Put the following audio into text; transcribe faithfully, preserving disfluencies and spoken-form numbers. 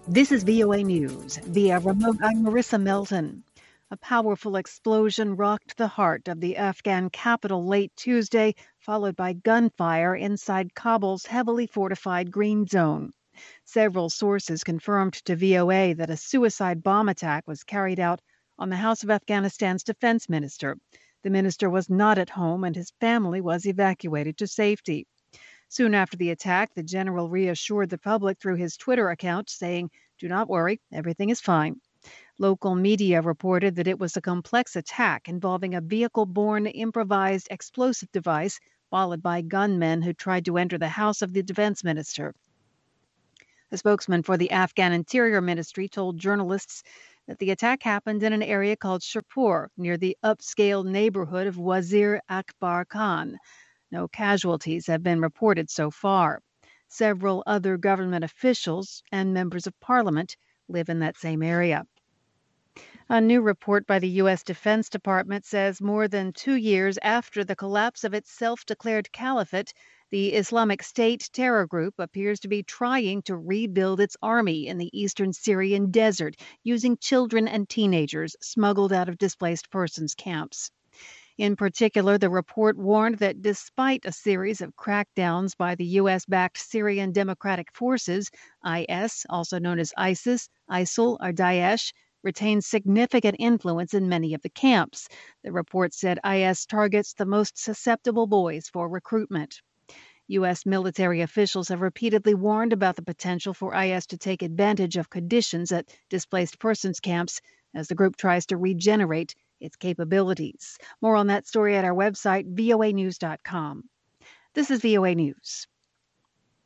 This is V O A News. Via remote, I'm Marissa Melton. A powerful explosion rocked the heart of the Afghan capital late Tuesday, followed by gunfire inside Kabul's heavily fortified Green Zone. Several sources confirmed to V O A that a suicide bomb attack was carried out on the house of Afghanistan's defense minister. The minister was not at home and his family was evacuated to safety. Soon after the attack, the general reassured the public through his Twitter account, saying, "Do not worry, everything is fine." Local media reported that it was a complex attack involving a vehicle-borne improvised explosive device, followed by gunmen who tried to enter the house of the defense minister. A spokesman for the Afghan Interior Ministry told journalists that the attack happened in an area called Shirpur, near the upscale neighborhood of Wazir Akbar Khan. No casualties have been reported so far. Several other government officials and members of parliament live in that same area. A new report by the U S Defense Department says more than two years after the collapse of its self-declared caliphate, the Islamic State terror group appears to be trying to rebuild its army in the eastern Syrian desert using children and teenagers smuggled out of displaced persons camps. In particular, the report warned that despite a series of crackdowns by the U S-backed Syrian Democratic Forces, I S, also known as ISIS, ISIL, or Daesh, retains significant influence in many of the camps. The report said I S targets the most susceptible boys for recruitment. U S military officials have repeatedly warned about the potential for I S to take advantage of conditions at displaced persons camps as the group tries to regenerate its capabilities. More on that story at our website, V O A news dot com. This is V O A News.